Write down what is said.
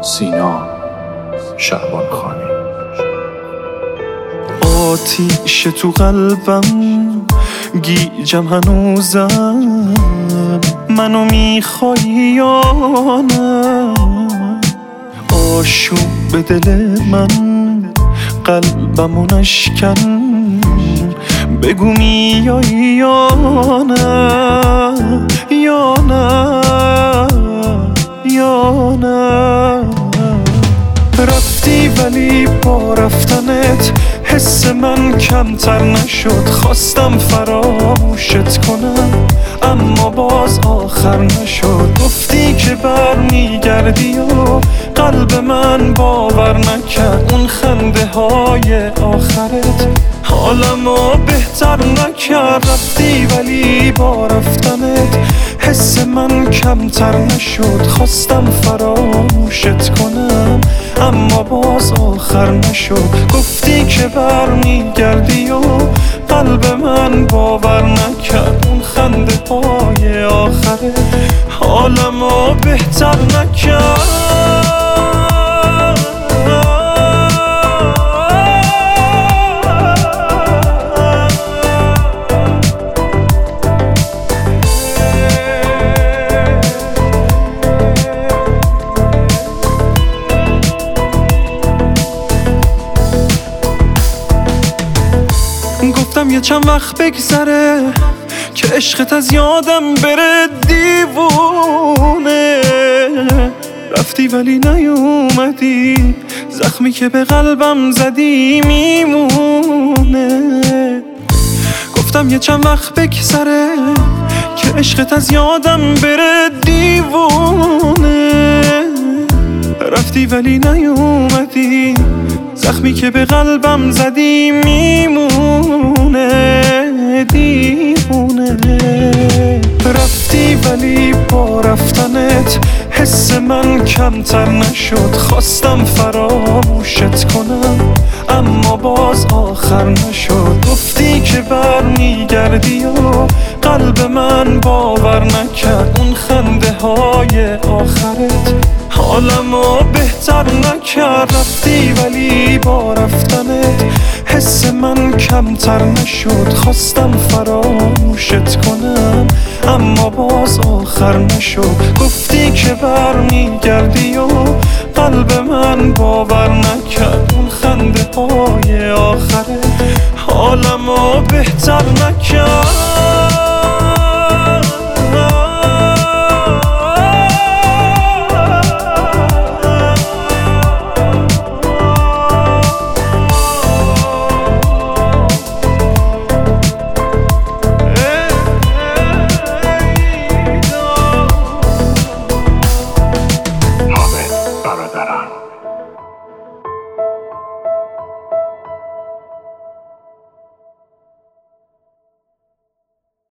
سینا شعبانخانی. آتیش تو قلبم گیجم هنوزم، منو میخوای یا نه؟ آشوب دل من قلبمو نشکن، بگو میایی یا نه، یا نه، یا نه. رفتی ولی با رفتنت حس من کمتر نشد، خواستم فراموشت کنم اما باز آخر نشد. گفتی که برمیگردی و قلب من باور نکرد، اون خنده های آخرت حالمو بهتر نکرد. رفتی ولی با رفتنت حس من کمتر نشد، خواستم فراموشت کنم اما باز آخر نشد. گفتی که برمیگردی و قلب من باور نکرد، اون خنده های آخره حالمو بهتر نکرد. گفتم یه چند وقت بگذره که عشقت از یادم بره دیوونه. رفتی ولی نیومدی، زخمی که به قلبم زدی میمونه. گفتم یه چند وقت بگذره که عشقت از یادم بره دیوونه. رفتی ولی نیومدی، زخمی که به قلبم زدی میمونه دیوونه. رفتی ولی با رفتنت حس من کمتر نشد، خواستم فراموشت کنم اما باز آخر نشد. گفتی که برمیگردی و قلب من باور نکرد، اون خنده های آخرت حالمو بهتر نکرد. رفتی ولی با رفتنت حس من کمتر نشد، خواستم فراموشت کنم اما باز آخر نشد. گفتی که برمیگردی و قلب من باور نکرد، اون خنده های آخره حالمو بهتر نکرد.